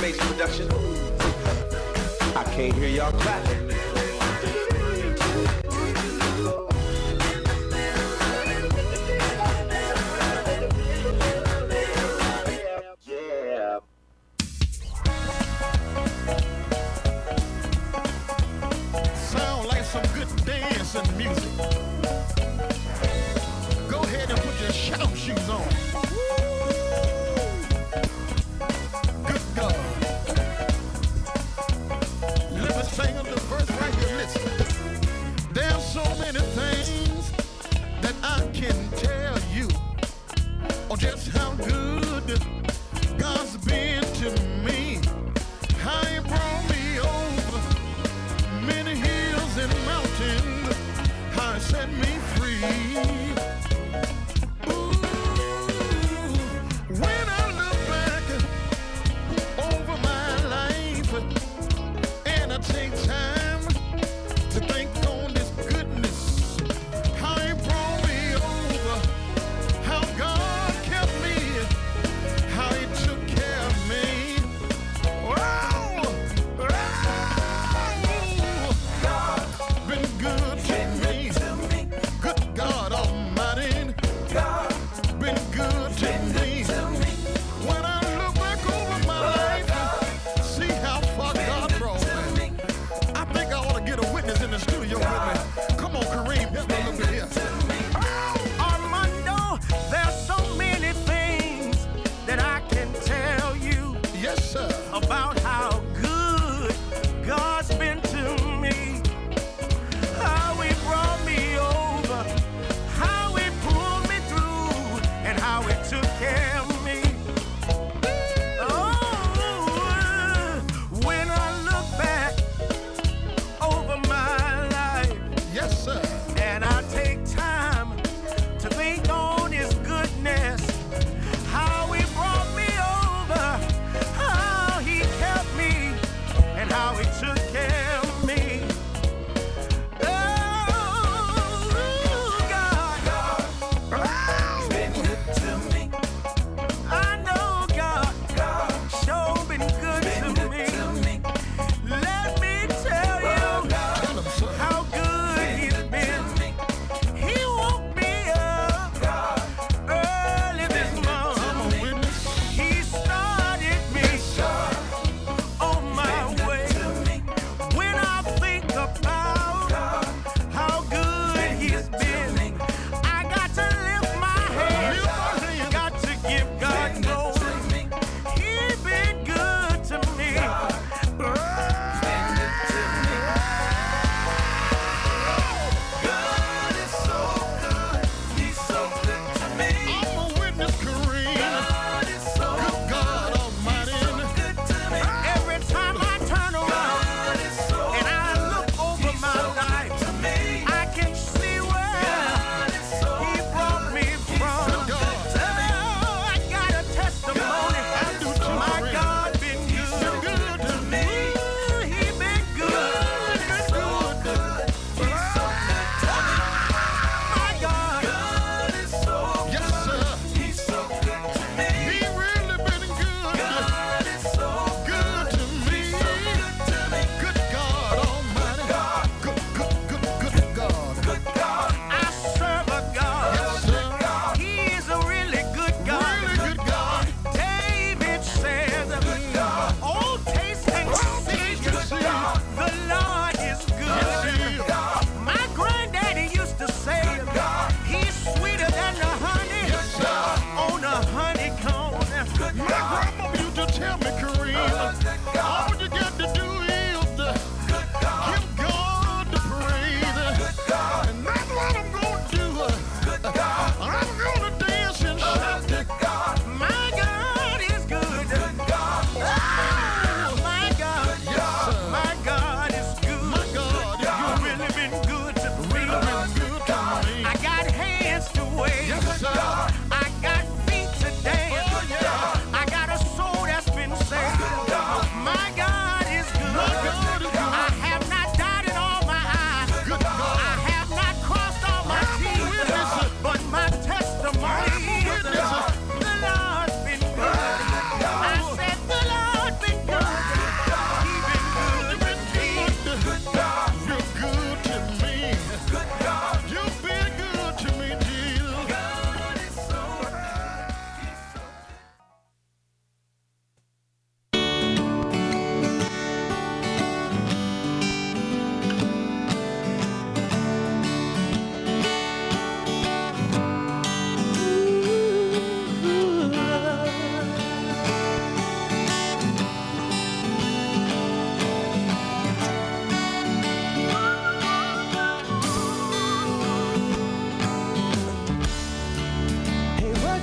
Bass production. I can't hear y'all clapping. Yeah. Sound like some good dancing music. Go ahead and put your shout shoes on. Good God. Let me sing the verse right here. Listen. There's so many things that I can tell you. Oh, just how good God's been to me. How he brought me over many hills and mountains. How he set me free. Ooh, when I look back over my life and I take time to think on this goodness, how he brought me over, how God kept me, how he took care of me.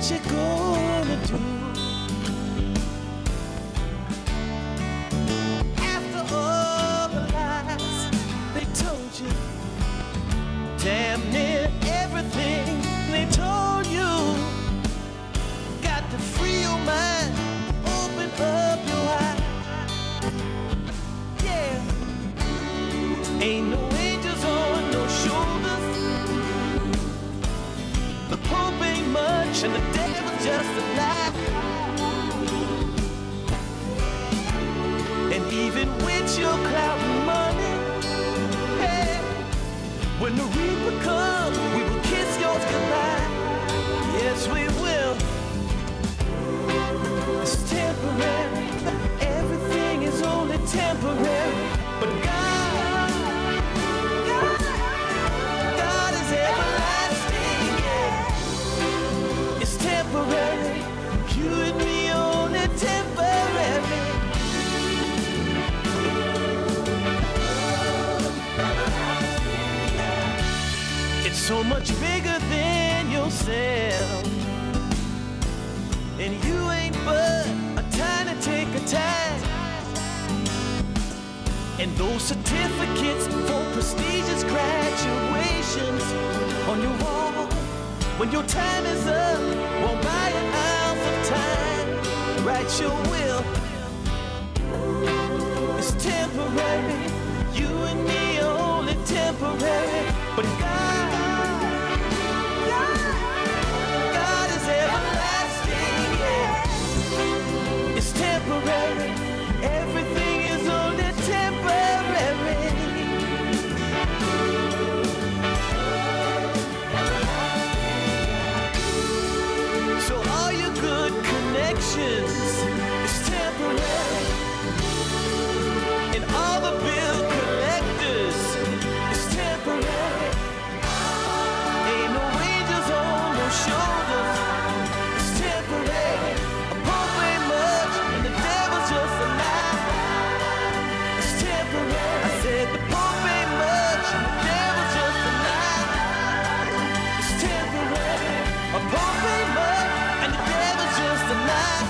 you gonna do? After all the lies they told you, damn near everything they told you, got to free your mind, open up your eyes. Yeah, ain't no angels on no shoulders. The Pope ain't much and the devil's just a lie. And even with your clout and money, hey, when the reaper comes, we will kiss yours goodbye. Yes, we will. It's temporary. Everything is only temporary. But God is everlasting. Yeah. It's temporary. You and me only temporary. It's so much bigger than yourself, and you ain't but a tiny tick of time. And those certificates for prestigious graduations on your wall, when your time is up, won't buy an ounce of time. Write your will. It's temporary. You and me are only temporary. But God is everlasting, yeah. It's temporary. Everything is only temporary. So all your good connections is temporary. And all the bill collectors is temporary. Ain't no angels on no shoulders. It's temporary. A pope ain't much and the devil's just a lie. It's temporary. I said the pope ain't much and the devil's just a lie. It's temporary. A pope ain't much and the devil's just a lie.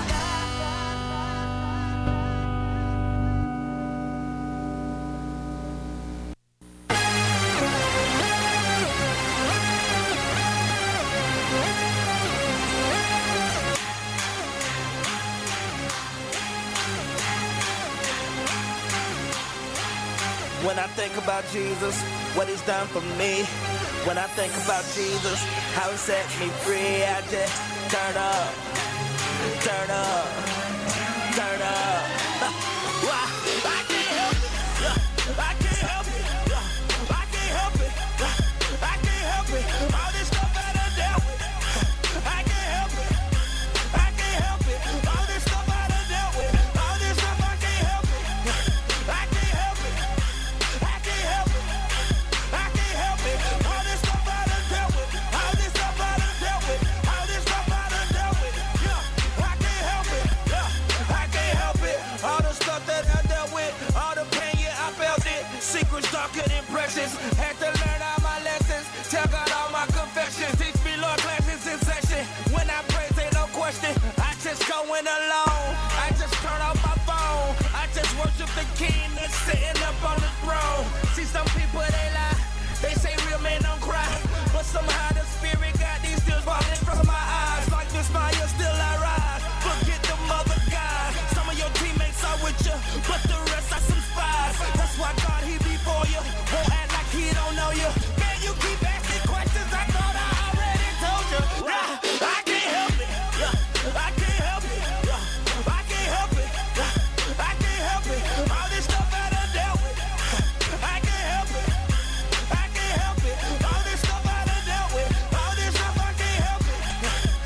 When I think about Jesus, what he's done for me. When I think about Jesus, how he set me free, I just turn up, turn up, turn up. I can't help it. I can't help it. I can't help it. I can't help it. All this stuff I done dealt with. I can't help it. I can't help it. All this stuff I done dealt with. All this stuff I can't help it. I can't help it. I can't help it. I can't help it. All this stuff I done dealt with. All this stuff I done dealt with. All this stuff I done dealt with. Yeah, I can't help it. Yeah, I can't help it. All the stuff that I dealt with, all the pain, yeah, I felt it. Secrets darker than precious. Had to learn all my lessons. Tell God all my confessions. Teach me, Lord, classes in session. When I pray, say no question. I just going alone. I just turn off my phone. I just worship the King that's sitting up on the throne. See, some people, they lie. They say real men don't cry. But somehow the spirit got these tears falling from my eyes. Like this fire, still I rise. Forget the mother guys. Some of your teammates are with you, but the rest are some spies. That's why God, he before you. Won't act like he don't know you. Man, you keep asking questions. I thought I already told you. I can't help it. I can't help it. I can't help it. I can't help it. All this stuff I done dealt with. I can't help it. I can't help it. All this stuff I done dealt with. All this stuff I can't help it.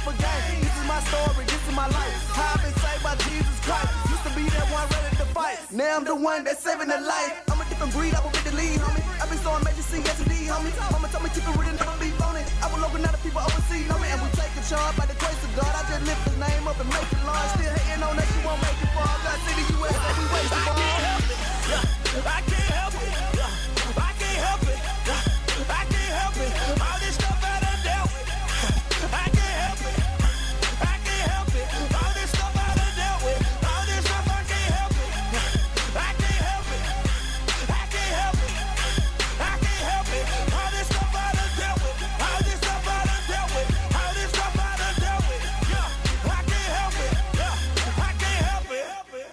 a game. This is my story, this is my life. How I've been saved by Jesus Christ. Used to be that one ready to fight. Now I'm the one that's saving the life. I'm a different breed, I will be the lead, homie. I've been so amazing, see yes indeed, homie. Mama told me keep it real and never be phony. I will open out the people overseas, homie. And we take a charge by the grace of God. I just lift his name up and make it large. Still hating on us, you won't make it far. God see the US and we waste the ball. I can't help it. I can't help it. I can't help it. All this stuff I done dealt with. I can't help it. I can't help it. All this stuff I done dealt with. All this stuff I can't help it. I can't help it. I can't help it. I can't help it. All this stuff I done dealt with. All this stuff I done dealt with. All this stuff I done dealt with. Yeah, I can't help it. Yeah, I can't help it.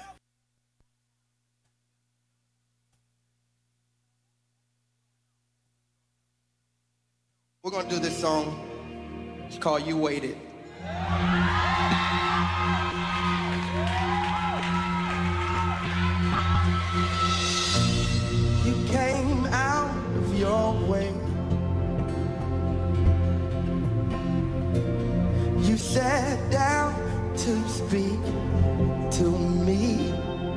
We're gonna do this song. It's called You Waited. You came out of your way. You sat down to speak to me.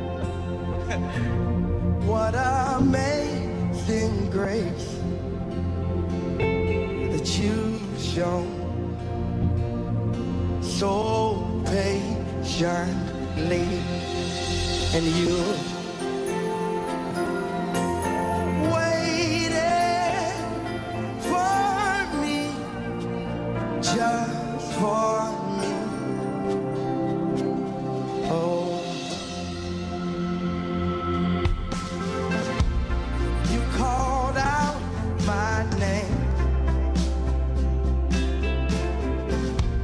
What amazing grace that you've shown so patiently, and you waited for me, just for me. Oh, you called out my name.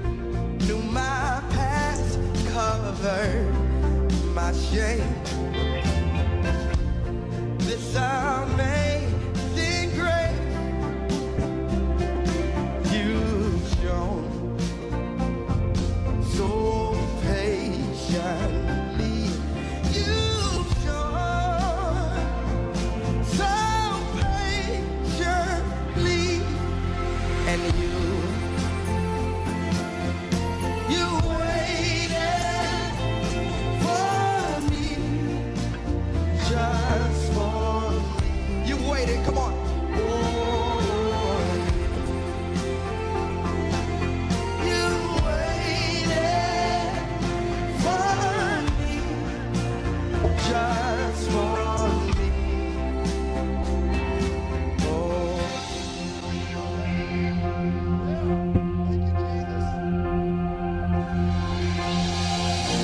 Covered my shame.